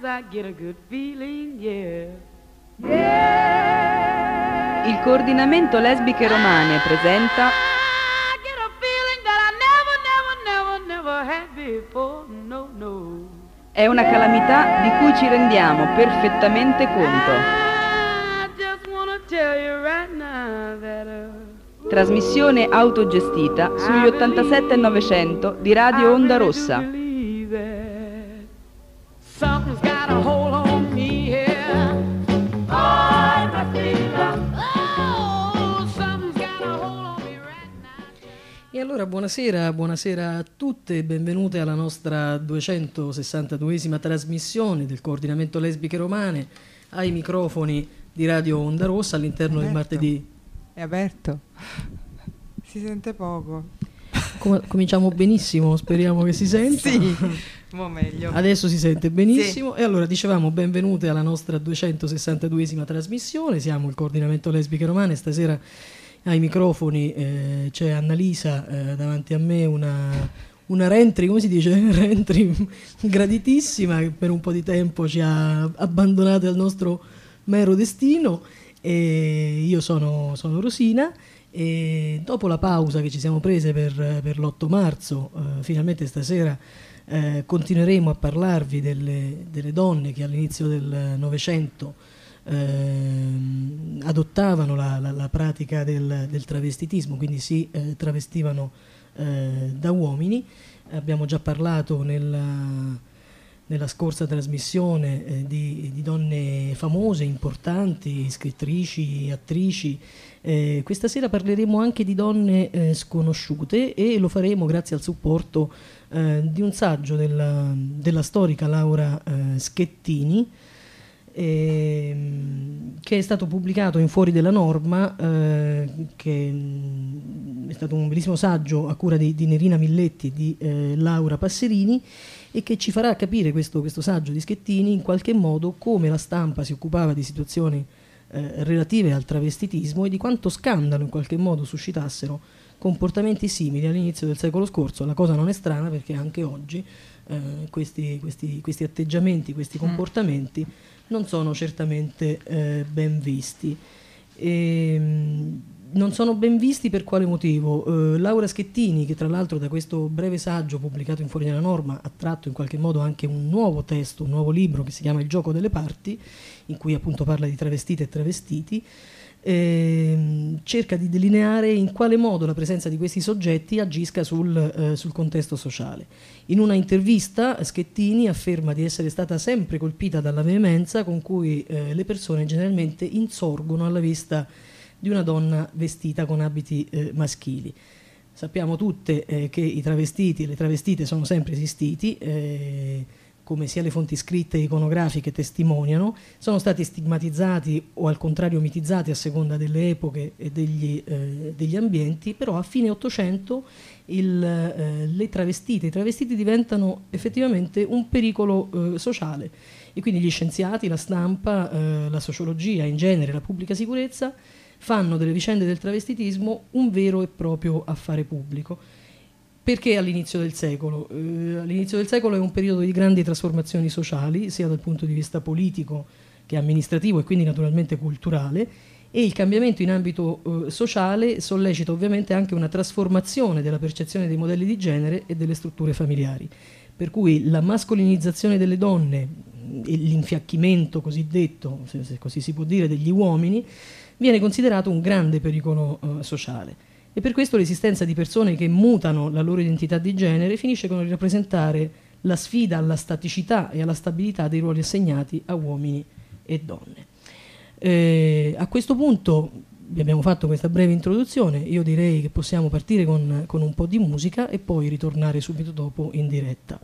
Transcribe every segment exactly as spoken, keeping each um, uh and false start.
I get a good feeling, yeah. Yeah. Il coordinamento lesbiche romane presenta I get a feeling that I never, never, never, never had before, no, no. È una calamità di cui ci rendiamo perfettamente conto. I just wanna tell you right now that uh, Trasmissione autogestita sugli ottantasette e novecento di Radio Onda Rossa. Something's got a hold on me here. Oh, it must be love. Oh, something's got a hold on me right now. E allora buonasera, buonasera a tutte e benvenute alla nostra duecentosessantaduesima trasmissione del coordinamento lesbiche romane ai microfoni di Radio Onda Rossa all'interno del martedì. È aperto, si sente poco. Com- cominciamo benissimo, speriamo che si senta. Sì, mo meglio. Adesso si sente benissimo. Sì. E allora dicevamo benvenute alla nostra duecentosessantaduesima trasmissione. Siamo il coordinamento lesbiche romane. Stasera ai microfoni eh, c'è Annalisa, eh, davanti a me una, una Rentri, come si dice? Rentri graditissima, che per un po' di tempo ci ha abbandonate al nostro mero destino. E io sono, sono Rosina. E dopo la pausa che ci siamo prese per, per l'otto marzo, eh, finalmente stasera eh, continueremo a parlarvi delle, delle donne che all'inizio del Novecento eh, adottavano la, la, la pratica del, del travestitismo, quindi si eh, travestivano eh, da uomini. Abbiamo già parlato nella, nella scorsa trasmissione eh, di, di donne famose, importanti, scrittrici, attrici. Eh, questa sera parleremo anche di donne eh, sconosciute e lo faremo grazie al supporto eh, di un saggio della, della storica Laura eh, Schettini, eh, che è stato pubblicato in Fuori della Norma, eh, che mh, è stato un bellissimo saggio a cura di, di Nerina Milletti e di eh, Laura Passerini, e che ci farà capire questo, questo saggio di Schettini in qualche modo come la stampa si occupava di situazioni Eh, relative al travestitismo e di quanto scandalo in qualche modo suscitassero comportamenti simili all'inizio del secolo scorso. La cosa non è strana perché anche oggi eh, questi, questi, questi atteggiamenti, questi comportamenti non sono certamente eh, ben visti. E, non sono ben visti per quale motivo? Eh, Laura Schettini, che tra l'altro da questo breve saggio pubblicato in Fuori dalla Norma ha tratto in qualche modo anche un nuovo testo, un nuovo libro che si chiama Il gioco delle parti, in cui appunto parla di travestite e travestiti, eh, cerca di delineare in quale modo la presenza di questi soggetti agisca sul, eh, sul contesto sociale. In una intervista Schettini afferma di essere stata sempre colpita dalla veemenza con cui eh, le persone generalmente insorgono alla vista di una donna vestita con abiti eh, maschili. Sappiamo tutte eh, che i travestiti e le travestite sono sempre esistiti, eh, come sia le fonti scritte e iconografiche testimoniano, sono stati stigmatizzati o al contrario mitizzati a seconda delle epoche e degli, eh, degli ambienti, però a fine Ottocento il, eh, le travestite, i travestiti diventano effettivamente un pericolo eh, sociale, e quindi gli scienziati, la stampa, eh, la sociologia in genere, la pubblica sicurezza fanno delle vicende del travestitismo un vero e proprio affare pubblico. Perché all'inizio del secolo? Eh, all'inizio del secolo è un periodo di grandi trasformazioni sociali, sia dal punto di vista politico che amministrativo e quindi naturalmente culturale, e il cambiamento in ambito eh, sociale sollecita ovviamente anche una trasformazione della percezione dei modelli di genere e delle strutture familiari. Per cui la mascolinizzazione delle donne e l'infiacchimento cosiddetto, se, se così si può dire, degli uomini viene considerato un grande pericolo uh, sociale, e per questo l'esistenza di persone che mutano la loro identità di genere finisce con il rappresentare la sfida alla staticità e alla stabilità dei ruoli assegnati a uomini e donne. Eh, a questo punto vi abbiamo fatto questa breve introduzione, io direi che possiamo partire con, con un po' di musica e poi ritornare subito dopo in diretta.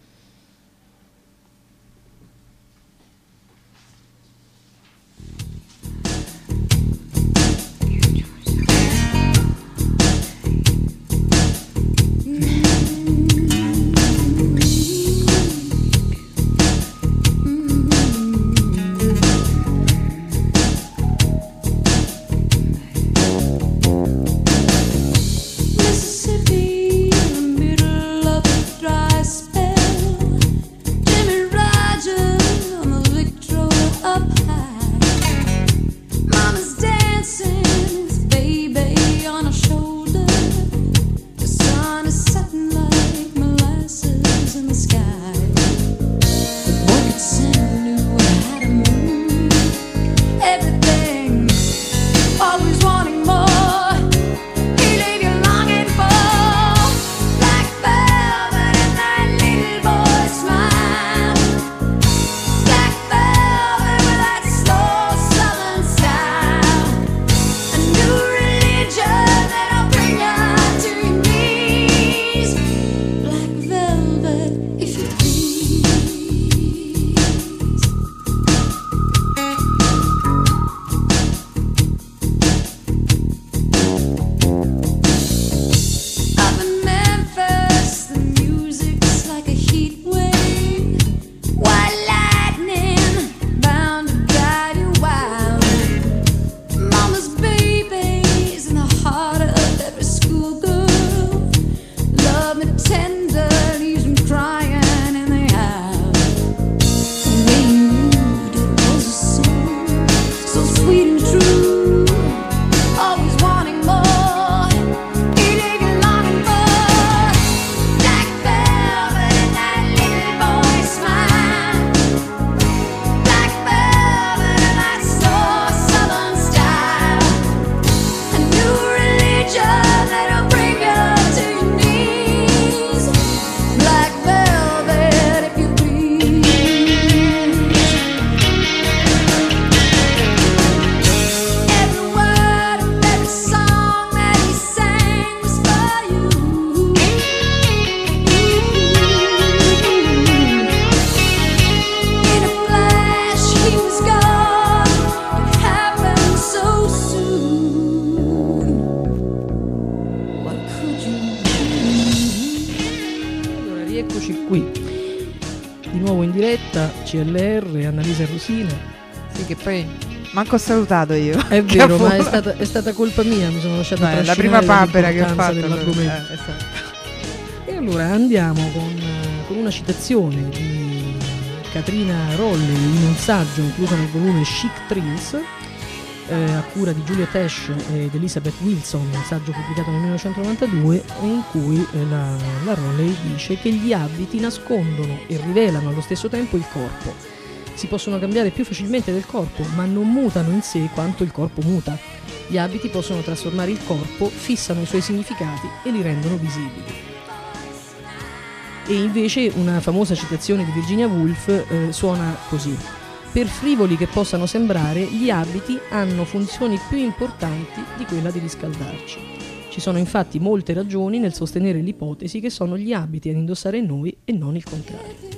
Mississippi, in the middle of a dry spell. tender, leaves them crying in the eye. The way you did it was a song, so sweet and true. Always wanting more, eating and longing for. Black velvet and that little boy smile. Black velvet and that soft southern style. A new religion that'll bring you to your knees. Black velvet, if you please. Every word of every song that he sang was for you. In a flash, he was gone. It happened so soon. What could you do? Allora, rieccoci qui, di nuovo in diretta, C L R, Annalisa e Rosina. Sì, che poi manco ho salutato io. È Che vero, ma è volo. stata, è stata colpa mia, mi sono lasciata No, è la trascinare prima papera che ho dall'importanza fatto. dell'argomento. Eh, esatto. E allora andiamo con, eh, con una citazione di Katrina Rolley in un saggio incluso nel volume Chic Thrills, eh, a cura di Julia Tesh ed Elizabeth Wilson, un saggio pubblicato nel millenovecentonovantadue, in cui eh, la, la Rolley dice che gli abiti nascondono e rivelano allo stesso tempo il corpo. Si possono cambiare più facilmente del corpo, ma non mutano in sé quanto il corpo muta. Gli abiti possono trasformare il corpo, fissano i suoi significati e li rendono visibili. E invece una famosa citazione di Virginia Woolf eh, suona così: per frivoli che possano sembrare, gli abiti hanno funzioni più importanti di quella di riscaldarci. Ci sono infatti molte ragioni nel sostenere l'ipotesi che sono gli abiti ad indossare noi e non il contrario.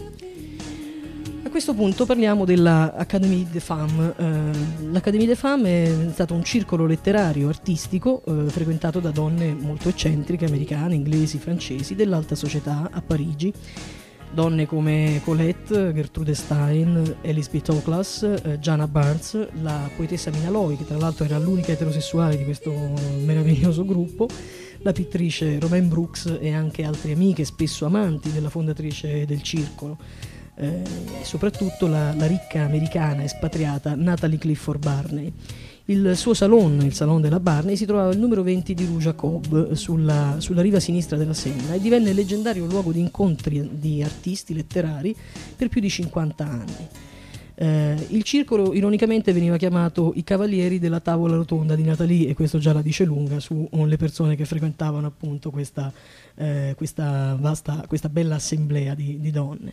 A questo punto parliamo della Académie des Femmes. Eh, L'Académie des Femmes è stato un circolo letterario artistico eh, frequentato da donne molto eccentriche, americane, inglesi, francesi, dell'alta società a Parigi. Donne come Colette, Gertrude Stein, Alice B. Toklas, eh, Jana Barnes, la poetessa Mina Loy, che tra l'altro era l'unica eterosessuale di questo meraviglioso gruppo, la pittrice Romaine Brooks e anche altre amiche, spesso amanti della fondatrice del circolo. Eh, soprattutto la, la ricca americana espatriata Natalie Clifford Barney. Il suo salon, il salon della Barney, si trovava al numero venti di Rue Jacob, sulla, sulla riva sinistra della Senna, e divenne leggendario luogo di incontri di artisti letterari per più di cinquanta anni. Eh, il circolo ironicamente veniva chiamato i Cavalieri della Tavola Rotonda di Nathalie, e questo già la dice lunga sulle persone che frequentavano appunto questa, eh, questa, vasta, questa bella assemblea di, di donne.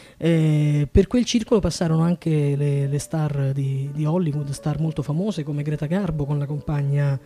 Eh, per quel circolo passarono anche le, le star di, di Hollywood, star molto famose come Greta Garbo con la compagna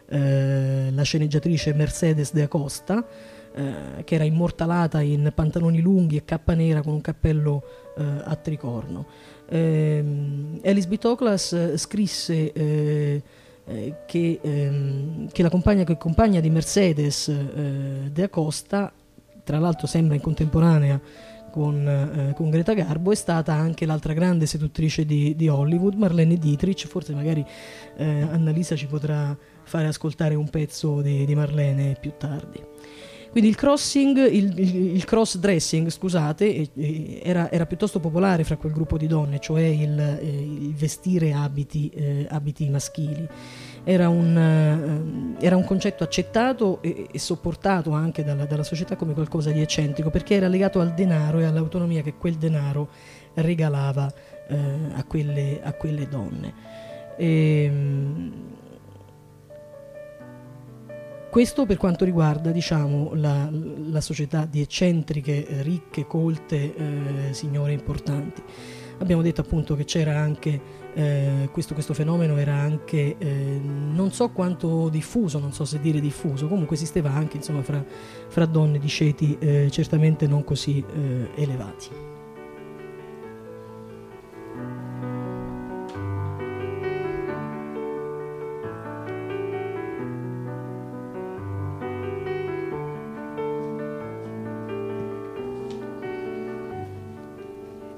eh, la sceneggiatrice Mercedes de Acosta, eh, che era immortalata in pantaloni lunghi e cappa nera con un cappello eh, a tricorno. Eh, Alice B. Toklas scrisse eh, eh, che, ehm, che la compagna, che compagna di Mercedes eh, de Acosta, tra l'altro sembra in contemporanea Con, eh, con Greta Garbo, è stata anche l'altra grande seduttrice di, di Hollywood, Marlene Dietrich. Forse magari eh, Annalisa ci potrà fare ascoltare un pezzo di, di Marlene più tardi. Quindi il crossing, il, il, il cross dressing, scusate, eh, eh, era, era piuttosto popolare fra quel gruppo di donne, cioè il, eh, il vestire abiti, eh, abiti maschili. Era un, eh, era un concetto accettato e, e sopportato anche dalla, dalla società come qualcosa di eccentrico, perché era legato al denaro e all'autonomia che quel denaro regalava eh, a, quelle, a quelle donne. E, questo per quanto riguarda, diciamo, la, la società di eccentriche, ricche, colte, eh, signore importanti. Abbiamo detto appunto che c'era anche eh, questo, questo fenomeno era anche eh, non so quanto diffuso, non so se dire diffuso, comunque esisteva anche, insomma, fra, fra donne di ceti eh, certamente non così eh, elevati.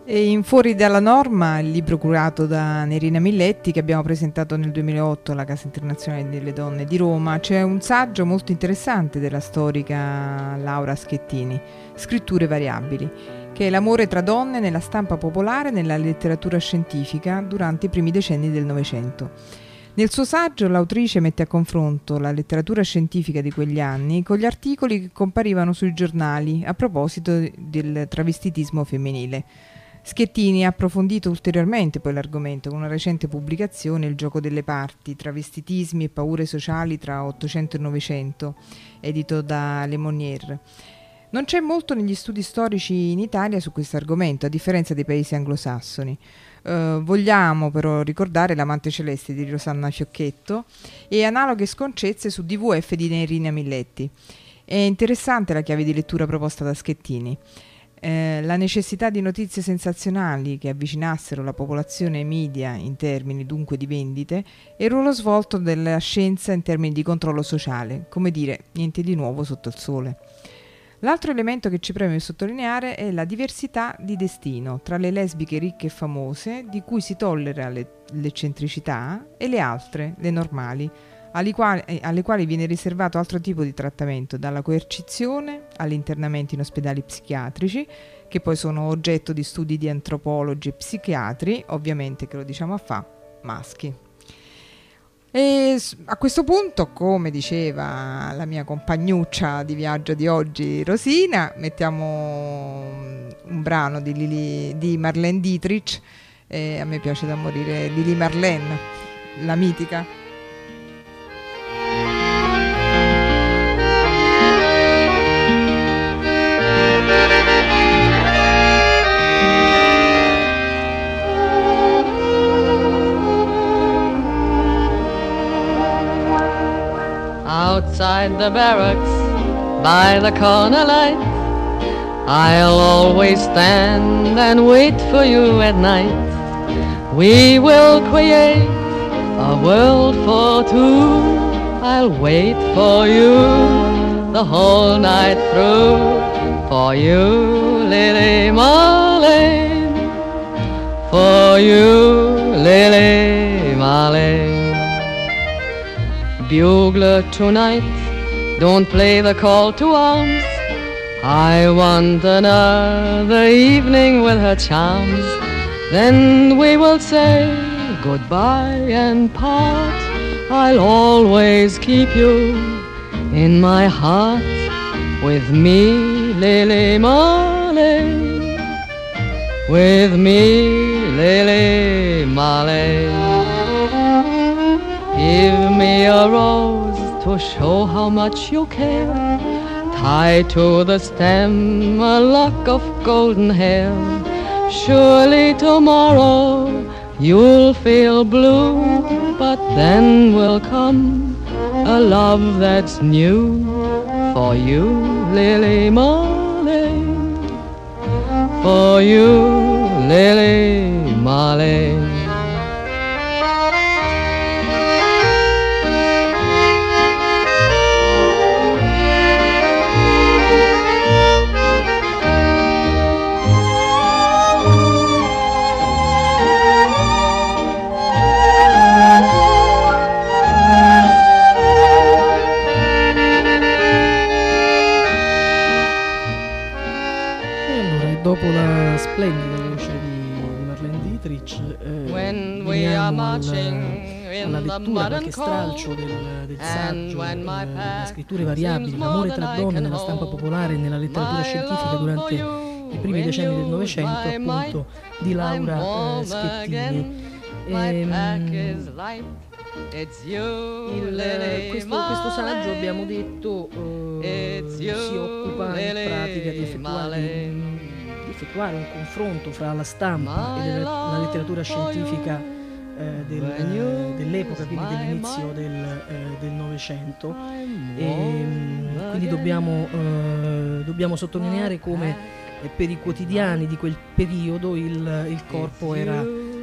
E in Fuori dalla norma, il libro curato da Nerina Milletti che abbiamo presentato nel duemilaotto alla Casa Internazionale delle Donne di Roma, c'è un saggio molto interessante della storica Laura Schettini, Scritture variabili, che è l'amore tra donne nella stampa popolare e nella letteratura scientifica durante i primi decenni del Novecento. Nel suo saggio l'autrice mette a confronto la letteratura scientifica di quegli anni con gli articoli che comparivano sui giornali a proposito del travestitismo femminile. Schettini ha approfondito ulteriormente poi l'argomento con una recente pubblicazione, Il gioco delle parti, travestitismi e paure sociali tra Ottocento e Novecento, edito da Le Monnier. Non c'è molto negli studi storici in Italia su questo argomento, a differenza dei paesi anglosassoni. Uh, vogliamo però ricordare L'amante celeste di Rosanna Fiocchetto e analoghe sconcezze su D V F di Nerina Milletti. È interessante la chiave di lettura proposta da Schettini. Eh, la necessità di notizie sensazionali che avvicinassero la popolazione ai media in termini dunque di vendite e il ruolo svolto della scienza in termini di controllo sociale, come dire, niente di nuovo sotto il sole. L'altro elemento che ci preme sottolineare è la diversità di destino tra le lesbiche ricche e famose, di cui si tollera le, l'eccentricità, e le altre, le normali, alle quali, alle quali viene riservato altro tipo di trattamento, dalla coercizione all'internamento in ospedali psichiatrici, che poi sono oggetto di studi di antropologi e psichiatri, ovviamente che lo diciamo a fa, maschi. E a questo punto, come diceva la mia compagnuccia di viaggio di oggi, Rosina, mettiamo un brano di, Lili, di Marlene Dietrich, e a me piace da morire Lili Marlene, la mitica. Outside the barracks, by the corner light, I'll always stand and wait for you at night. We will create a world for two. I'll wait for you the whole night through. For you, Lily Marlene. For you, Lily Marlene. Bugler tonight, don't play the call to arms. I want another evening with her charms. Then we will say goodbye and part. I'll always keep you in my heart. With me, Lily Marlene. With me, Lily Marlene. Give me a rose to show how much you care. Tie to the stem a lock of golden hair. Surely tomorrow you'll feel blue, but then will come a love that's new. For you, Lily Marlene. For you, Lily Marlene. Dopo la splendida voce di Marlene Dietrich, eh, veniamo alla, alla lettura, qualche stralcio del, del saggio, eh, le scritture variabili, l'amore tra donne nella stampa popolare e nella letteratura scientifica durante i primi decenni del Novecento, appunto, di Laura eh, Schettini. E, Il, questo, questo saggio, abbiamo detto, eh, si occupa in pratica di effettuare, di effettuare un confronto fra la stampa e la letteratura scientifica eh, del, dell'epoca, quindi dell'inizio del, eh, del Novecento, e quindi dobbiamo, eh, dobbiamo sottolineare come eh, per i quotidiani di quel periodo il, il corpo era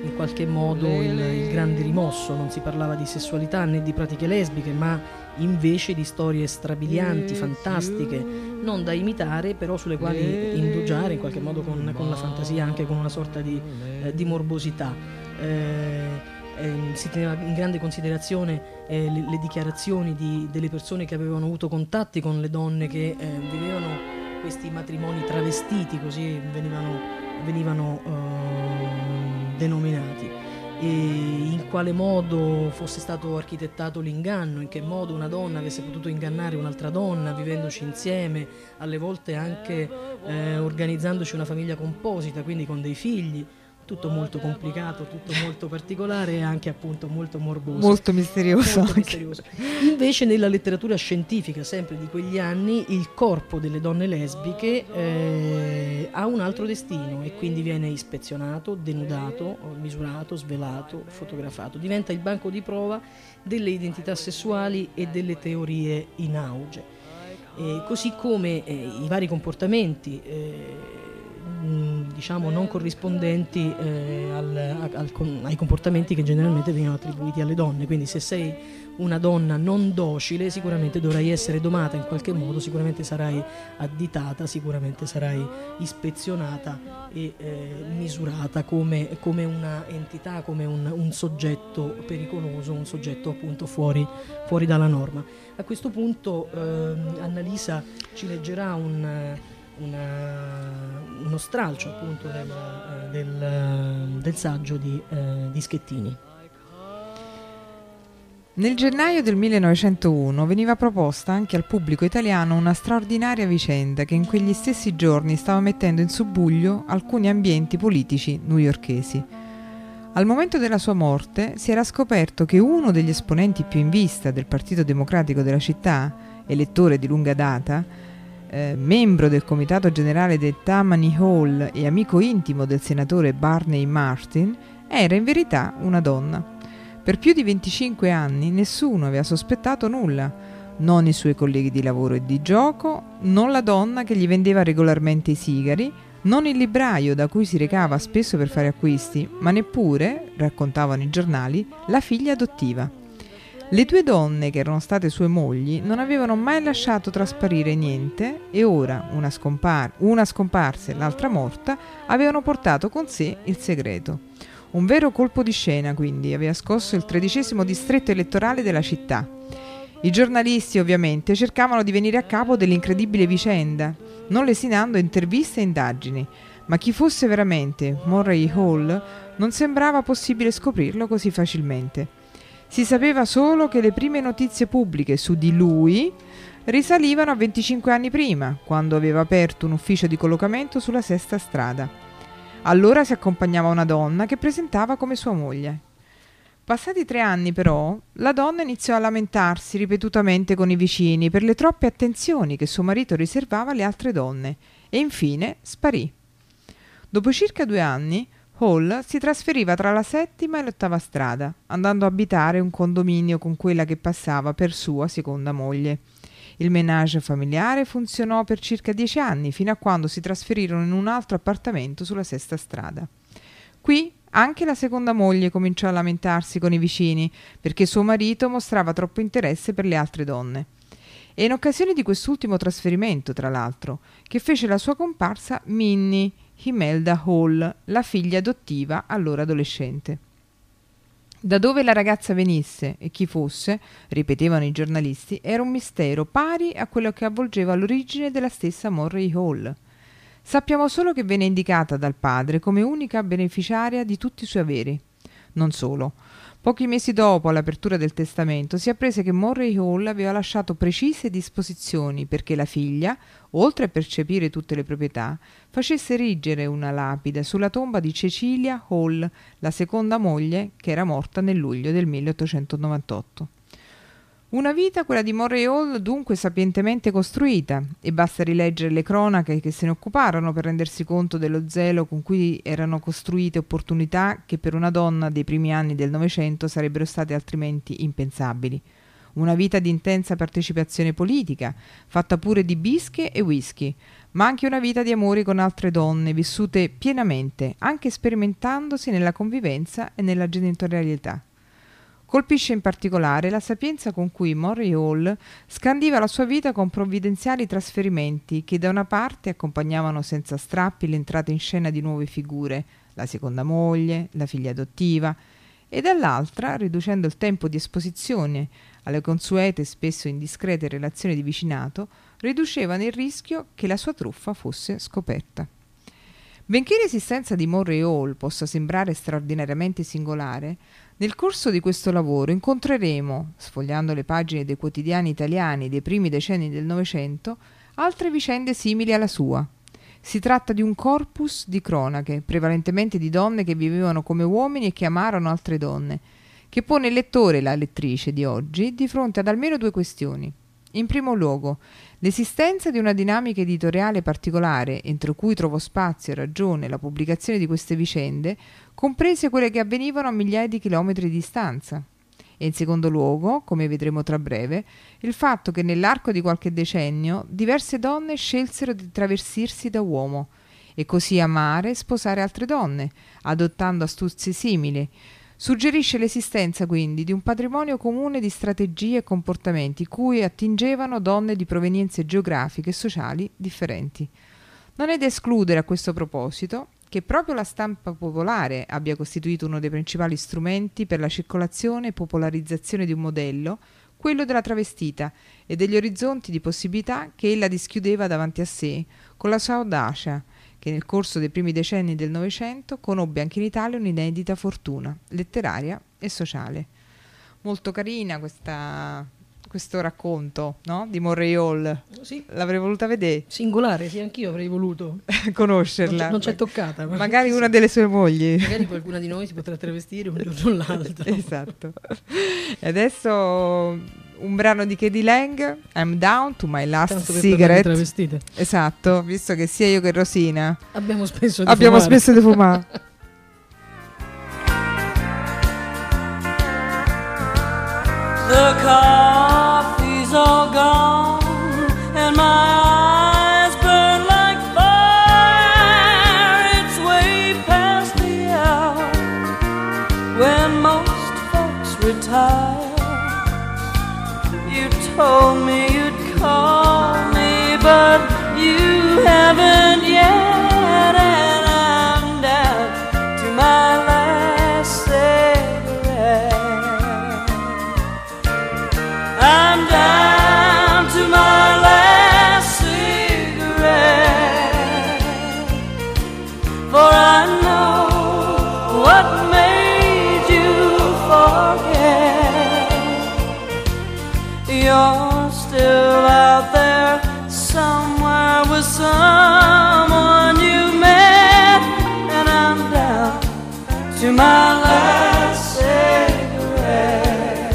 in qualche modo il, il grande rimosso. Non si parlava di sessualità né di pratiche lesbiche, ma invece di storie strabilianti, fantastiche, non da imitare, però sulle quali indugiare in qualche modo con, con la fantasia, anche con una sorta di, eh, di morbosità. Eh, eh, si teneva in grande considerazione eh, le, le dichiarazioni di, delle persone che avevano avuto contatti con le donne che eh, vivevano questi matrimoni travestiti, così venivano, venivano uh, denominati, e in quale modo fosse stato architettato l'inganno, in che modo una donna avesse potuto ingannare un'altra donna vivendoci insieme, alle volte anche eh, organizzandoci una famiglia composita, quindi con dei figli. Tutto molto complicato, tutto molto particolare e anche appunto molto morboso. Molto misterioso. Molto misterioso. Invece nella letteratura scientifica, sempre di quegli anni, il corpo delle donne lesbiche eh, ha un altro destino e quindi viene ispezionato, denudato, misurato, svelato, fotografato. Diventa il banco di prova delle identità sessuali e delle teorie in auge. Eh, così come eh, i vari comportamenti eh, diciamo non corrispondenti eh, al, al, ai comportamenti che generalmente vengono attribuiti alle donne. Quindi se sei una donna non docile sicuramente dovrai essere domata in qualche modo, sicuramente sarai additata, sicuramente sarai ispezionata e eh, misurata come, come una entità, come un, un soggetto pericoloso, un soggetto appunto fuori, fuori dalla norma. A questo punto eh, Annalisa ci leggerà un Una, uno stralcio appunto del, del, del saggio di, eh, di Schettini. Nel gennaio del millenovecentouno veniva proposta anche al pubblico italiano una straordinaria vicenda che in quegli stessi giorni stava mettendo in subbuglio alcuni ambienti politici newyorkesi. Al momento della sua morte si era scoperto che uno degli esponenti più in vista del Partito Democratico della città, elettore di lunga data, Eh, membro del comitato generale del Tammany Hall e amico intimo del senatore Barney Martin, era in verità una donna. Per più di venticinque anni nessuno aveva sospettato nulla, non i suoi colleghi di lavoro e di gioco, non la donna che gli vendeva regolarmente i sigari, non il libraio da cui si recava spesso per fare acquisti, ma neppure, raccontavano i giornali, la figlia adottiva. Le due donne che erano state sue mogli non avevano mai lasciato trasparire niente e ora, una, scompar- una scomparsa e l'altra morta, avevano portato con sé il segreto. Un vero colpo di scena, quindi, aveva scosso il tredicesimo distretto elettorale della città. I giornalisti, ovviamente, cercavano di venire a capo dell'incredibile vicenda, non lesinando interviste e indagini, ma chi fosse veramente Murray Hall non sembrava possibile scoprirlo così facilmente. Si sapeva solo che le prime notizie pubbliche su di lui risalivano a venticinque anni prima, quando aveva aperto un ufficio di collocamento sulla Sesta Strada. Allora si accompagnava una donna che presentava come sua moglie. Passati tre anni, però, la donna iniziò a lamentarsi ripetutamente con i vicini per le troppe attenzioni che suo marito riservava alle altre donne e infine sparì. Dopo circa due anni, Hall si trasferiva tra la settima e l'ottava strada, andando a abitare un condominio con quella che passava per sua seconda moglie. Il ménage familiare funzionò per circa dieci anni, fino a quando si trasferirono in un altro appartamento sulla Sesta Strada. Qui anche la seconda moglie cominciò a lamentarsi con i vicini perché suo marito mostrava troppo interesse per le altre donne. E in occasione di quest'ultimo trasferimento, tra l'altro, che fece la sua comparsa Minnie Imelda Hall, la figlia adottiva allora adolescente. Da dove la ragazza venisse e chi fosse, ripetevano i giornalisti, era un mistero pari a quello che avvolgeva l'origine della stessa Murray Hall. Sappiamo solo che venne indicata dal padre come unica beneficiaria di tutti i suoi averi. Non solo. Pochi mesi dopo l'apertura del testamento si apprese che Murray Hall aveva lasciato precise disposizioni perché la figlia, oltre a percepire tutte le proprietà, facesse erigere una lapide sulla tomba di Cecilia Hall, la seconda moglie che era morta nel luglio del milleottocentonovantotto. Una vita, quella di Murray Hall, dunque sapientemente costruita, e basta rileggere le cronache che se ne occuparono per rendersi conto dello zelo con cui erano costruite opportunità che per una donna dei primi anni del Novecento sarebbero state altrimenti impensabili. Una vita di intensa partecipazione politica, fatta pure di bische e whisky, ma anche una vita di amori con altre donne, vissute pienamente, anche sperimentandosi nella convivenza e nella genitorialità. Colpisce in particolare la sapienza con cui Murray Hall scandiva la sua vita con provvidenziali trasferimenti che da una parte accompagnavano senza strappi l'entrata in scena di nuove figure, la seconda moglie, la figlia adottiva, e dall'altra, riducendo il tempo di esposizione alle consuete e spesso indiscrete relazioni di vicinato, riducevano il rischio che la sua truffa fosse scoperta. Benché l'esistenza di Murray Hall possa sembrare straordinariamente singolare, nel corso di questo lavoro incontreremo, sfogliando le pagine dei quotidiani italiani dei primi decenni del Novecento, altre vicende simili alla sua. Si tratta di un corpus di cronache, prevalentemente di donne che vivevano come uomini e che amarono altre donne, che pone il lettore e la lettrice di oggi di fronte ad almeno due questioni. In primo luogo, l'esistenza di una dinamica editoriale particolare entro cui trovò spazio e ragione la pubblicazione di queste vicende, comprese quelle che avvenivano a migliaia di chilometri di distanza. E in secondo luogo, come vedremo tra breve, il fatto che nell'arco di qualche decennio diverse donne scelsero di travestirsi da uomo e così amare e sposare altre donne, adottando astuzie simili. Suggerisce l'esistenza quindi di un patrimonio comune di strategie e comportamenti cui attingevano donne di provenienze geografiche e sociali differenti. Non è da escludere a questo proposito che proprio la stampa popolare abbia costituito uno dei principali strumenti per la circolazione e popolarizzazione di un modello, quello della travestita, e degli orizzonti di possibilità che ella dischiudeva davanti a sé con la sua audacia, che nel corso dei primi decenni del Novecento conobbe anche in Italia un'inedita fortuna letteraria e sociale. Molto carina questa, questo racconto, no? Di Murray Hall. Sì. L'avrei voluta vedere. Singolare, sì, anch'io avrei voluto conoscerla. Non c'è, non c'è toccata. Ma magari una delle sue mogli. Magari qualcuna di noi si potrà travestire un giorno o l'altro. Esatto. E adesso un brano di K D. Lang, I'm Down to My Last Tanto per Cigarette. Travestite. Esatto, visto che sia io che Rosina abbiamo spesso di abbiamo fumare. spesso di fumare. The coffee's all gone and my eyes burn like fire. It's way past the hour when most folks retire. You told me you'd call me, but you haven't yet, and I'm down to my last cigarette. I'm down to my last cigarette, for I know what made you forget. You're still out there somewhere with someone you met, and I'm down to my last cigarette.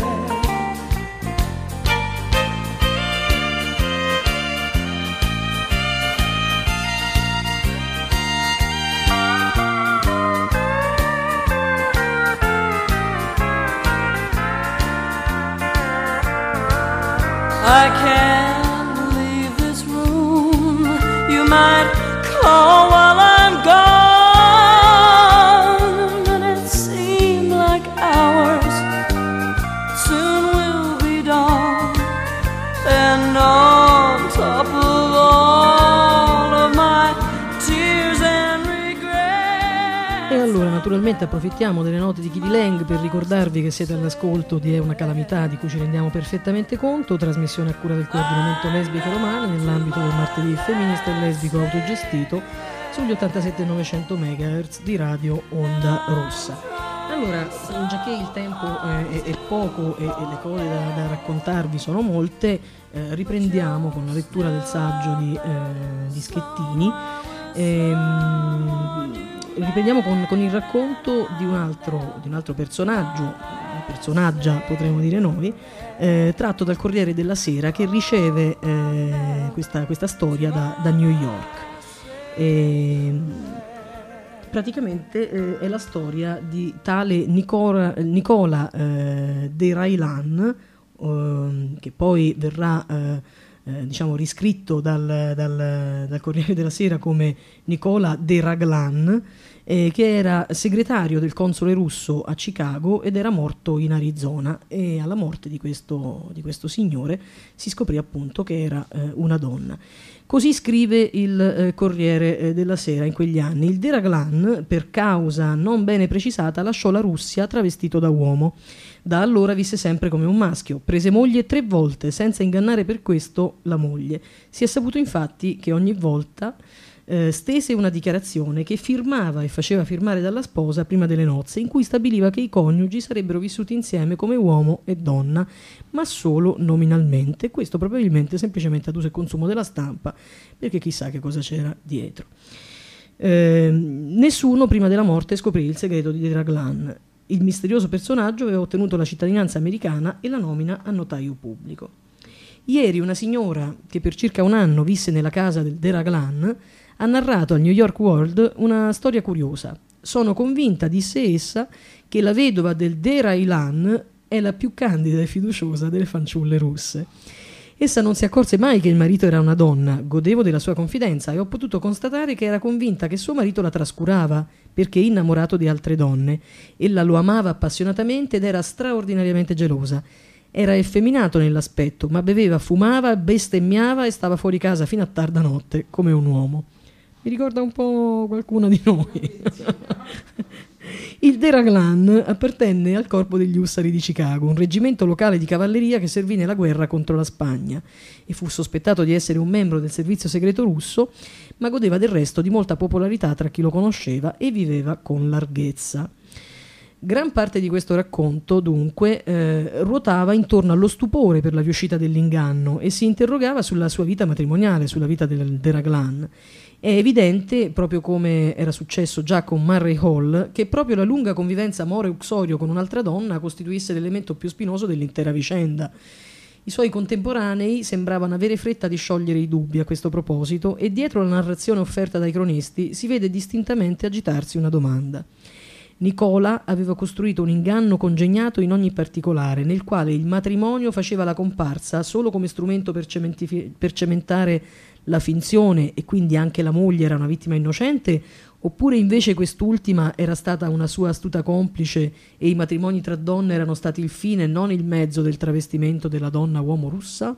I can't leave this room. You might call while I'm gone, and it seemed like hours soon will be dawn. And on top of all of my tears and regrets. E allora naturalmente approfittiamo delle note di K D. Lang per ricordarvi che siete all'ascolto di È una calamità, di cui ci rendiamo perfettamente conto, trasmissione a cura del coordinamento lesbiche romane nell'ambito del martedì femminista e lesbico autogestito sugli ottantasette novecento megahertz di Radio Onda Rossa. Allora, già che il tempo eh, è, è poco e, e le cose da, da raccontarvi sono molte, eh, riprendiamo con la lettura del saggio di, eh, di Schettini. Ehm, riprendiamo con, con il racconto di un altro, di un altro personaggio, personaggia potremmo dire noi, eh, tratto dal Corriere della Sera, che riceve eh, questa, questa storia da, da New York. E, praticamente eh, è la storia di tale Nicola, Nicola eh, de Raylan, eh, che poi verrà eh, eh, diciamo riscritto dal, dal, dal Corriere della Sera come Nicola de Raglan, eh, che era segretario del console russo a Chicago ed era morto in Arizona, e alla morte di questo, di questo signore si scoprì appunto che era eh, una donna. Così scrive il eh, Corriere eh, della Sera in quegli anni. Il de Raglan, per causa non bene precisata, lasciò la Russia travestito da uomo. Da allora visse sempre come un maschio, prese moglie tre volte senza ingannare per questo la moglie. Si è saputo infatti che ogni volta eh, stese una dichiarazione che firmava e faceva firmare dalla sposa prima delle nozze, in cui stabiliva che i coniugi sarebbero vissuti insieme come uomo e donna, ma solo nominalmente. Questo probabilmente semplicemente ad uso e consumo della stampa, perché chissà che cosa c'era dietro. Eh, nessuno prima della morte scoprì il segreto di de Raglan. Il misterioso personaggio aveva ottenuto la cittadinanza americana e la nomina a notaio pubblico. Ieri una signora che per circa un anno visse nella casa del de Raglan ha narrato al New York World una storia curiosa. Sono convinta, disse essa, che la vedova del de Raglan è la più candida e fiduciosa delle fanciulle russe. Essa non si accorse mai che il marito era una donna, godevo della sua confidenza e ho potuto constatare che era convinta che suo marito la trascurava perché innamorato di altre donne. Ella lo amava appassionatamente ed era straordinariamente gelosa. Era effeminato nell'aspetto, ma beveva, fumava, bestemmiava e stava fuori casa fino a tarda notte, come un uomo. Mi ricorda un po' qualcuno di noi. Il de Raglan appartenne al corpo degli Ussari di Chicago, un reggimento locale di cavalleria che servì nella guerra contro la Spagna, e fu sospettato di essere un membro del servizio segreto russo, ma godeva del resto di molta popolarità tra chi lo conosceva e viveva con larghezza. Gran parte di questo racconto, dunque, eh, ruotava intorno allo stupore per la riuscita dell'inganno e si interrogava sulla sua vita matrimoniale, sulla vita del de Raglan. È evidente, proprio come era successo già con Murray Hall, che proprio la lunga convivenza amore-uxorio con un'altra donna costituisse l'elemento più spinoso dell'intera vicenda. I suoi contemporanei sembravano avere fretta di sciogliere i dubbi a questo proposito, e dietro la narrazione offerta dai cronisti si vede distintamente agitarsi una domanda. Nicola aveva costruito un inganno congegnato in ogni particolare, nel quale il matrimonio faceva la comparsa solo come strumento per, cementifi- per cementare la finzione, e quindi anche la moglie era una vittima innocente, oppure invece quest'ultima era stata una sua astuta complice e i matrimoni tra donne erano stati il fine e non il mezzo del travestimento della donna uomo russa?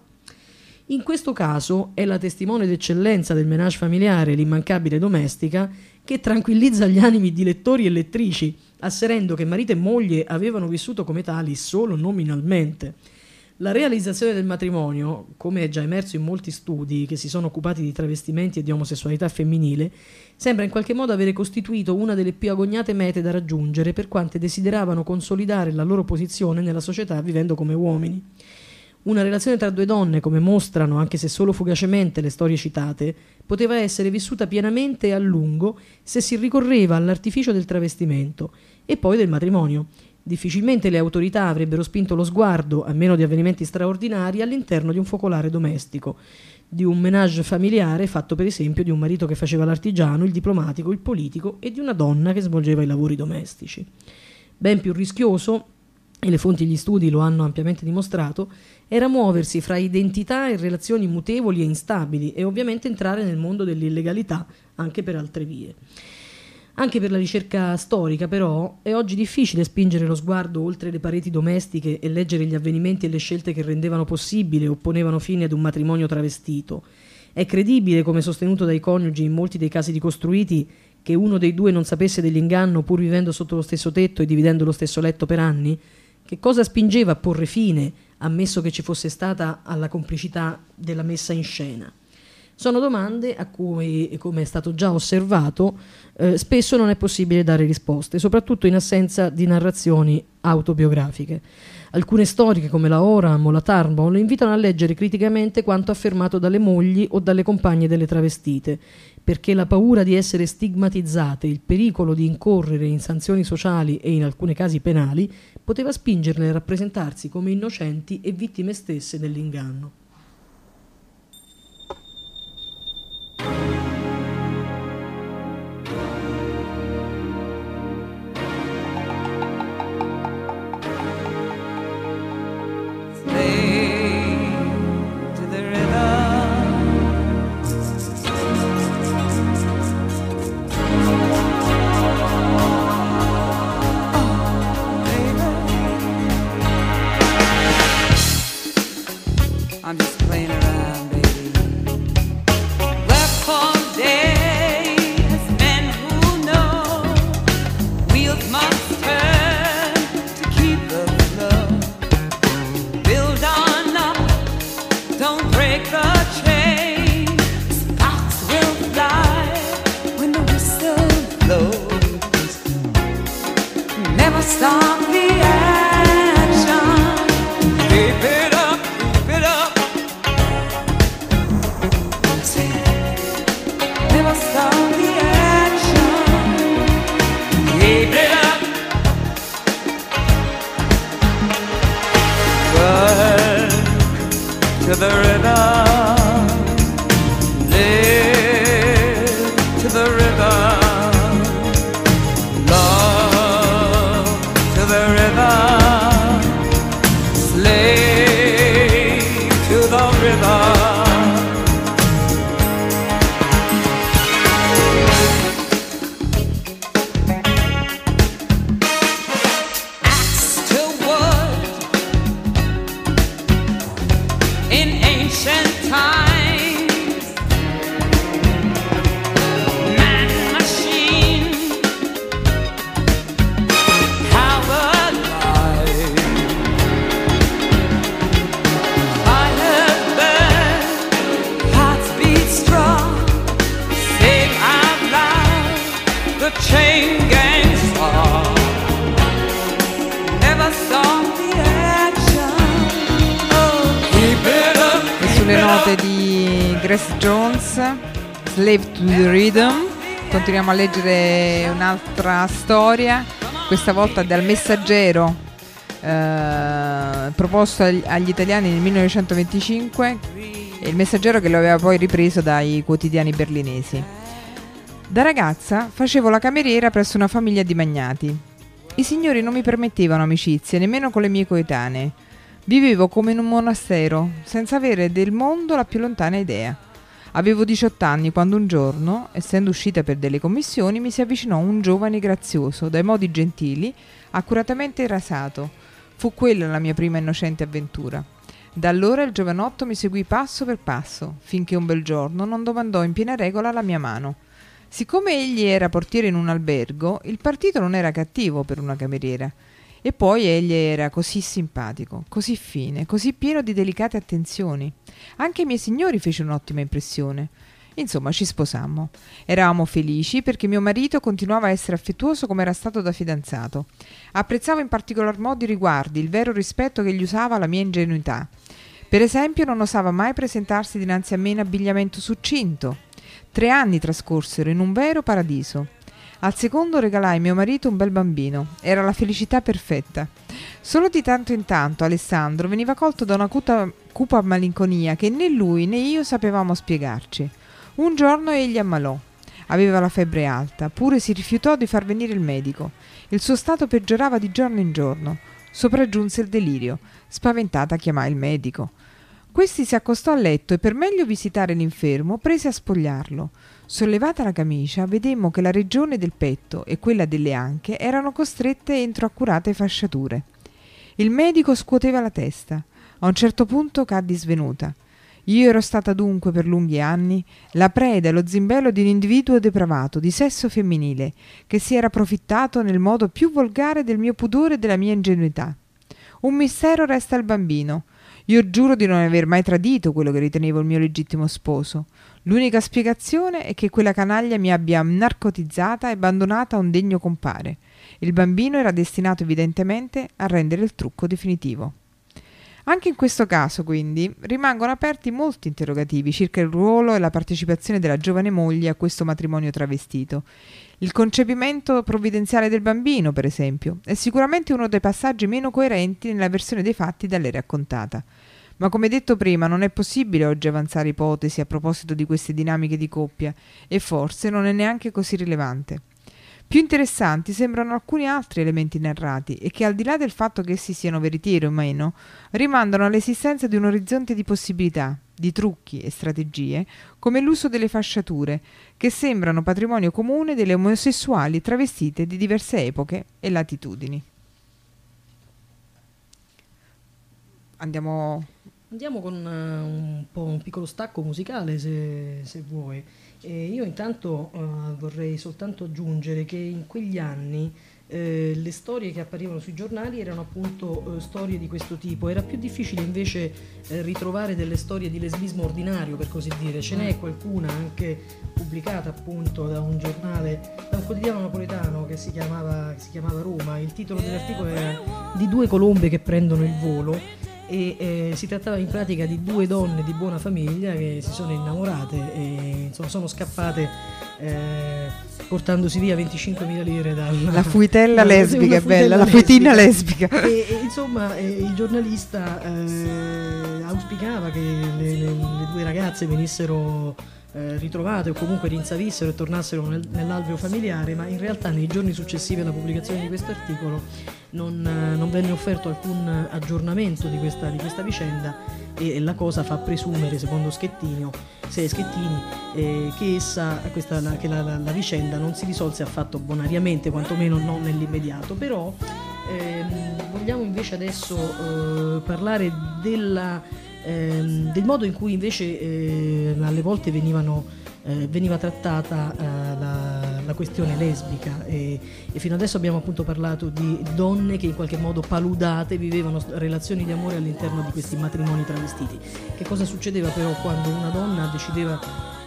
In questo caso è la testimone d'eccellenza del ménage familiare, l'immancabile domestica, che tranquillizza gli animi di lettori e lettrici, asserendo che marito e moglie avevano vissuto come tali solo nominalmente. La realizzazione del matrimonio, come è già emerso in molti studi che si sono occupati di travestimenti e di omosessualità femminile, sembra in qualche modo avere costituito una delle più agognate mete da raggiungere per quante desideravano consolidare la loro posizione nella società vivendo come uomini. Una relazione tra due donne, come mostrano, anche se solo fugacemente, le storie citate, poteva essere vissuta pienamente e a lungo se si ricorreva all'artificio del travestimento e poi del matrimonio. Difficilmente le autorità avrebbero spinto lo sguardo, a meno di avvenimenti straordinari, all'interno di un focolare domestico, di un ménage familiare fatto per esempio di un marito che faceva l'artigiano, il diplomatico, il politico e di una donna che svolgeva i lavori domestici. Ben più rischioso, e le fonti e gli studi lo hanno ampiamente dimostrato, era muoversi fra identità e relazioni mutevoli e instabili e ovviamente entrare nel mondo dell'illegalità anche per altre vie. Anche per la ricerca storica, però, è oggi difficile spingere lo sguardo oltre le pareti domestiche e leggere gli avvenimenti e le scelte che rendevano possibile o ponevano fine ad un matrimonio travestito. È credibile, come sostenuto dai coniugi in molti dei casi ricostruiti, che uno dei due non sapesse dell'inganno pur vivendo sotto lo stesso tetto e dividendo lo stesso letto per anni? Che cosa spingeva a porre fine, ammesso che ci fosse stata, alla complicità della messa in scena? Sono domande a cui, come è stato già osservato, eh, spesso non è possibile dare risposte, soprattutto in assenza di narrazioni autobiografiche. Alcune storiche, come la Oram o la Turnbull, invitano a leggere criticamente quanto affermato dalle mogli o dalle compagne delle travestite, perché la paura di essere stigmatizzate, il pericolo di incorrere in sanzioni sociali e in alcuni casi penali, poteva spingerle a rappresentarsi come innocenti e vittime stesse dell'inganno. Slave to the rhythm chain gang star. Never saw the action. Oh, keep it up. E sulle note di Grace Jones, Slave to the Rhythm, continuiamo a leggere un'altra storia, questa volta dal Messaggero, eh, proposto agli, agli italiani nel millenovecentoventicinque, e il Messaggero che lo aveva poi ripreso dai quotidiani berlinesi. Da ragazza facevo la cameriera presso una famiglia di magnati. I signori non mi permettevano amicizie, nemmeno con le mie coetanee. Vivevo come in un monastero, senza avere del mondo la più lontana idea. Avevo diciotto anni quando un giorno, essendo uscita per delle commissioni, mi si avvicinò un giovane grazioso, dai modi gentili, accuratamente rasato. Fu quella la mia prima innocente avventura. Da allora il giovanotto mi seguì passo per passo, finché un bel giorno non domandò in piena regola la mia mano. Siccome egli era portiere in un albergo, il partito non era cattivo per una cameriera. E poi egli era così simpatico, così fine, così pieno di delicate attenzioni. Anche i miei signori fece un'ottima impressione. Insomma, ci sposammo. Eravamo felici perché mio marito continuava a essere affettuoso come era stato da fidanzato. Apprezzavo in particolar modo i riguardi, il vero rispetto che gli usava alla mia ingenuità. Per esempio, non osava mai presentarsi dinanzi a me in abbigliamento succinto. Tre anni trascorsero in un vero paradiso. Al secondo regalai a mio marito un bel bambino. Era la felicità perfetta. Solo di tanto in tanto Alessandro veniva colto da una cupa, cupa malinconia che né lui né io sapevamo spiegarci. Un giorno egli ammalò. Aveva la febbre alta, pure si rifiutò di far venire il medico. Il suo stato peggiorava di giorno in giorno. Sopraggiunse il delirio. Spaventata chiamai il medico. Questi si accostò al letto e per meglio visitare l'infermo prese a spogliarlo. Sollevata la camicia, vedemmo che la regione del petto e quella delle anche erano costrette entro accurate fasciature. Il medico scuoteva la testa. A un certo punto caddi svenuta. Io ero stata dunque per lunghi anni la preda e lo zimbello di un individuo depravato, di sesso femminile, che si era approfittato nel modo più volgare del mio pudore e della mia ingenuità. Un mistero resta il bambino. Io giuro di non aver mai tradito quello che ritenevo il mio legittimo sposo. L'unica spiegazione è che quella canaglia mi abbia narcotizzata e abbandonata a un degno compare. Il bambino era destinato evidentemente a rendere il trucco definitivo. Anche in questo caso, quindi, rimangono aperti molti interrogativi circa il ruolo e la partecipazione della giovane moglie a questo matrimonio travestito. Il concepimento provvidenziale del bambino, per esempio, è sicuramente uno dei passaggi meno coerenti nella versione dei fatti da lei raccontata. Ma come detto prima, non è possibile oggi avanzare ipotesi a proposito di queste dinamiche di coppia e forse non è neanche così rilevante. Più interessanti sembrano alcuni altri elementi narrati e che, al di là del fatto che essi siano veritieri o meno, rimandano all'esistenza di un orizzonte di possibilità, di trucchi e strategie, come l'uso delle fasciature, che sembrano patrimonio comune delle omosessuali travestite di diverse epoche e latitudini. Andiamo... Andiamo con uh, un po' un piccolo stacco musicale, se, se vuoi. E io intanto uh, vorrei soltanto aggiungere che in quegli anni eh, le storie che apparivano sui giornali erano appunto eh, storie di questo tipo. Era più difficile invece eh, ritrovare delle storie di lesbismo ordinario, per così dire. Ce n'è qualcuna anche pubblicata appunto da un giornale, da un quotidiano napoletano che si chiamava, che si chiamava Roma. Il titolo dell'articolo era "Di due colombe che prendono il volo", e eh, si trattava in pratica di due donne di buona famiglia che si sono innamorate e insomma sono scappate eh, portandosi via venticinquemila lire dalla la fuitella da, lesbica, è bella, la fuitina lesbica. E, e insomma eh, il giornalista eh, auspicava che le, le, le due ragazze venissero eh, ritrovate o comunque rinsavissero e tornassero nel, nell'alveo familiare, ma in realtà nei giorni successivi alla pubblicazione di questo articolo non, eh, non venne offerto alcun aggiornamento di questa, di questa vicenda e, e la cosa fa presumere, secondo Schettino, se Schettini, eh, che essa, questa, la, che la, la, la vicenda non si risolse affatto bonariamente, quantomeno non nell'immediato. Però ehm, vogliamo invece adesso eh, parlare della Ehm, del modo in cui invece eh, alle volte venivano, eh, veniva trattata eh, la, la questione lesbica e, e fino adesso abbiamo appunto parlato di donne che in qualche modo paludate vivevano relazioni di amore all'interno di questi matrimoni travestiti. Che cosa succedeva però quando una donna decideva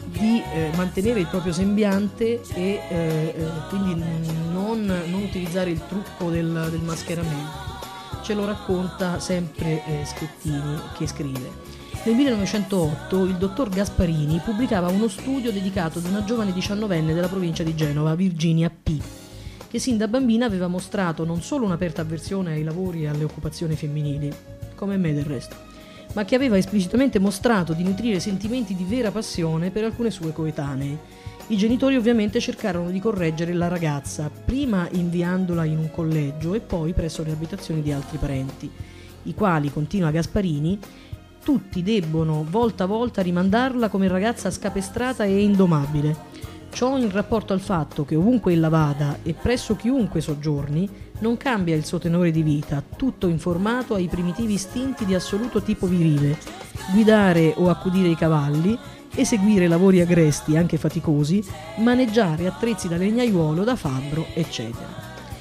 di eh, mantenere il proprio sembiante e eh, eh, quindi non, non utilizzare il trucco del, del mascheramento. Ce lo racconta sempre eh, Schettini, che scrive: nel millenovecentootto il dottor Gasparini pubblicava uno studio dedicato ad una giovane diciannovenne della provincia di Genova, Virginia P., che sin da bambina aveva mostrato non solo un'aperta avversione ai lavori e alle occupazioni femminili, come me del resto, ma che aveva esplicitamente mostrato di nutrire sentimenti di vera passione per alcune sue coetanee. I genitori ovviamente cercarono di correggere la ragazza, prima inviandola in un collegio e poi presso le abitazioni di altri parenti, i quali, continua Gasparini, tutti debbono volta a volta rimandarla come ragazza scapestrata e indomabile. Ciò in rapporto al fatto che ovunque ella vada e presso chiunque soggiorni non cambia il suo tenore di vita, tutto informato ai primitivi istinti di assoluto tipo virile: guidare o accudire i cavalli, eseguire lavori agresti, anche faticosi, maneggiare attrezzi da legnaiuolo, da fabbro, eccetera.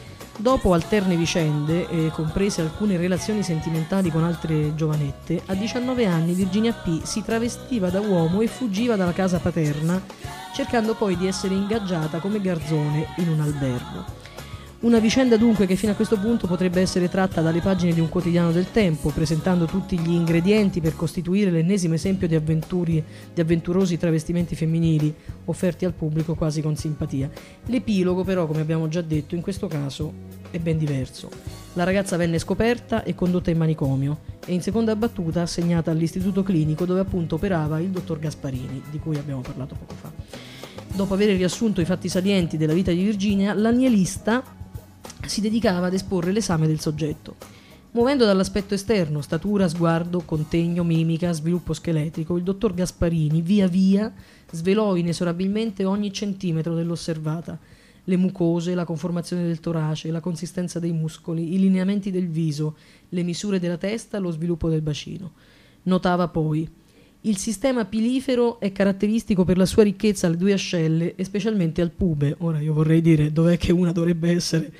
Dopo alterne vicende, eh, comprese alcune relazioni sentimentali con altre giovanette, a diciannove anni Virginia P. si travestiva da uomo e fuggiva dalla casa paterna, cercando poi di essere ingaggiata come garzone in un albergo. Una vicenda dunque che fino a questo punto potrebbe essere tratta dalle pagine di un quotidiano del tempo, presentando tutti gli ingredienti per costituire l'ennesimo esempio di, avventuri, di avventurosi travestimenti femminili, offerti al pubblico quasi con simpatia. L'epilogo però, come abbiamo già detto, in questo caso è ben diverso. La ragazza venne scoperta e condotta in manicomio e in seconda battuta assegnata all'istituto clinico dove appunto operava il dottor Gasparini, di cui abbiamo parlato poco fa. Dopo aver riassunto i fatti salienti della vita di Virginia, l'anielista si dedicava ad esporre l'esame del soggetto. Muovendo dall'aspetto esterno, statura, sguardo, contegno, mimica, sviluppo scheletrico, il dottor Gasparini via via svelò inesorabilmente ogni centimetro dell'osservata: le mucose, la conformazione del torace, la consistenza dei muscoli, i lineamenti del viso, le misure della testa, lo sviluppo del bacino. Notava poi: il sistema pilifero è caratteristico per la sua ricchezza alle due ascelle e specialmente al pube. Ora io vorrei dire, dov'è che una dovrebbe essere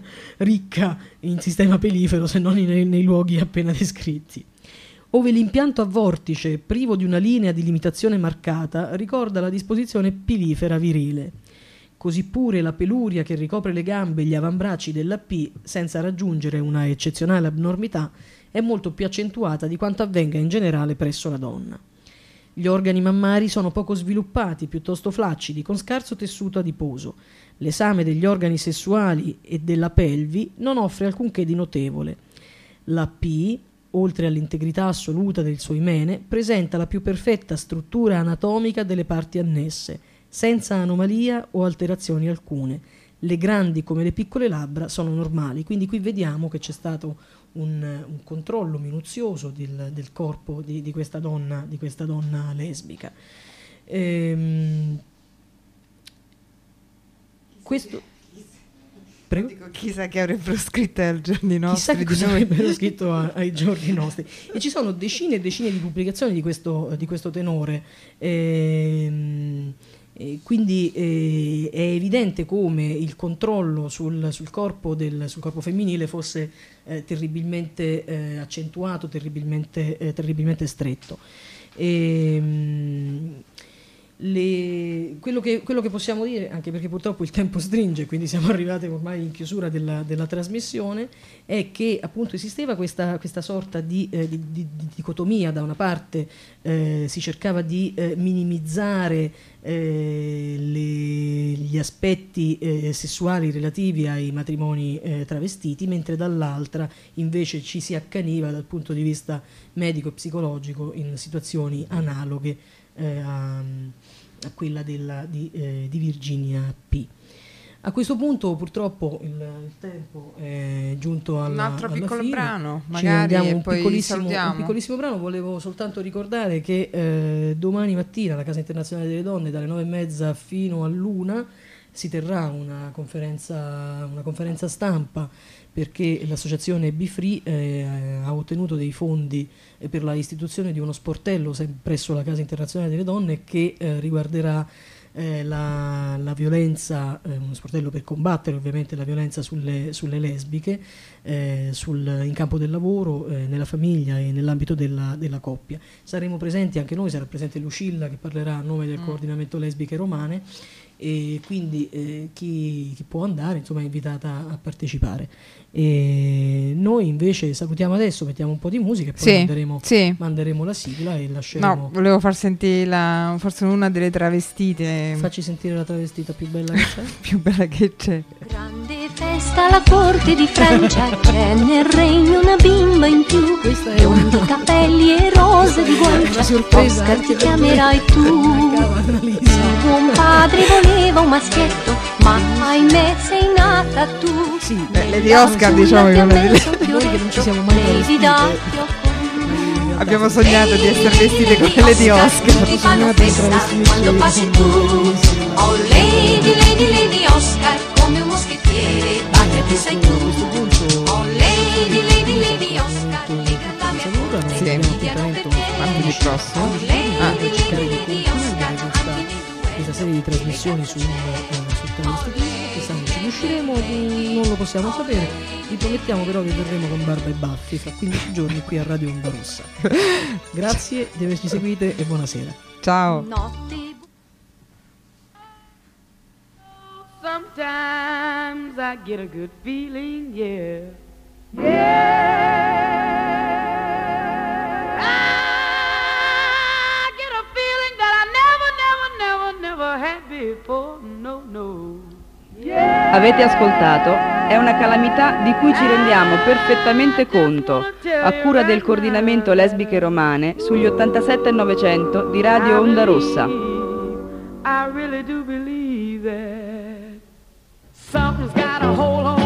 ricca in sistema pilifero se non nei, nei luoghi appena descritti. Ove l'impianto a vortice, privo di una linea di limitazione marcata, ricorda la disposizione pilifera virile. Così pure la peluria che ricopre le gambe e gli avambracci della P, senza raggiungere una eccezionale abnormità, è molto più accentuata di quanto avvenga in generale presso la donna. Gli organi mammari sono poco sviluppati, piuttosto flaccidi, con scarso tessuto adiposo. L'esame degli organi sessuali e della pelvi non offre alcunché di notevole. La P, oltre all'integrità assoluta del suo imene, presenta la più perfetta struttura anatomica delle parti annesse, senza anomalia o alterazioni alcune. Le grandi come le piccole labbra sono normali, quindi qui vediamo che c'è stato un, un controllo minuzioso del, del corpo di, di, questa donna, di questa donna lesbica. Ehm, questo... Prego? Dico, chissà che avrebbero scritto ai giorni nostri. Chissà che cosa avrebbero scritto a, ai giorni nostri. E ci sono decine e decine di pubblicazioni di questo, di questo tenore. Ehm, E quindi eh, è evidente come il controllo sul, sul, corpo, del, sul corpo femminile fosse eh, terribilmente eh, accentuato, terribilmente, eh, terribilmente stretto. E, mh, le, quello, che, quello che possiamo dire, anche perché purtroppo il tempo stringe, quindi siamo arrivati ormai in chiusura della, della trasmissione, è che appunto esisteva questa, questa sorta di, eh, di, di, di dicotomia. Da una parte eh, si cercava di eh, minimizzare eh, le, gli aspetti eh, sessuali relativi ai matrimoni eh, travestiti, mentre dall'altra invece ci si accaniva dal punto di vista medico e psicologico in situazioni analoghe eh, a, a quella della, di, eh, di Virginia P. A questo punto purtroppo il, il tempo è giunto alla, un altro alla piccolo fine. brano, Ci magari, andiamo e un poi piccolissimo, salutiamo. un piccolissimo brano. Volevo soltanto ricordare che eh, domani mattina alla Casa Internazionale delle Donne dalle nove e mezza fino all'una si terrà una conferenza, una conferenza stampa, perché l'associazione Be Free eh, ha ottenuto dei fondi per la istituzione di uno sportello presso la Casa Internazionale delle Donne che eh, riguarderà eh, la, la violenza, eh, uno sportello per combattere ovviamente la violenza sulle, sulle lesbiche eh, sul, in campo del lavoro, eh, nella famiglia e nell'ambito della, della coppia. Saremo presenti anche noi, sarà presente Lucilla che parlerà a nome del mm. coordinamento lesbiche romane, e quindi eh, chi, chi può andare insomma è invitata a partecipare. E noi invece salutiamo adesso, mettiamo un po' di musica e poi sì, manderemo, sì. manderemo la sigla e lasceremo. No, volevo far sentire la, forse una delle travestite. Facci sentire la travestita più bella che c'è. Più bella che c'è. Grande festa alla corte di Francia, c'è nel regno una bimba in più, Questa è biondi una... capelli e rose di guancia, Oscar ti chiamerai tu. Tuo padre voleva un maschietto, ma ahimè sei nata tu. Sì, beh, Lady Oscar diciamo che è una delle... Noi che non ci siamo mai travestite, abbiamo sognato di essere vestite come Lady Oscar. Ti fanno festa quando passi tu. Oh Lady, Lady, Lady Oscar, come un moschettiere, battiti sei tu. Oh Lady, Lady, Lady Oscar, li cantavi a tutti. Sì, martedì prossimo. Ah, per cercare di concludere questa, questa serie di trasmissioni sul, eh, sul travestismo. Quest'anno ci riusciremo, non lo possiamo sapere. Vi promettiamo però che verremo con barba e baffi fra quindici giorni qui a Radio Onda Rossa. Grazie di averci seguite e buonasera. Ciao. Notti. Sometimes I get a good feeling, yeah. Yeah. I get a feeling that I never, never, never, never had before. No, no. Yeah. Avete ascoltato? È una calamità di cui ci rendiamo perfettamente conto, a cura del coordinamento lesbiche romane sugli ottantasette e novecento di Radio Onda Rossa. I really do believe that something's got a hold on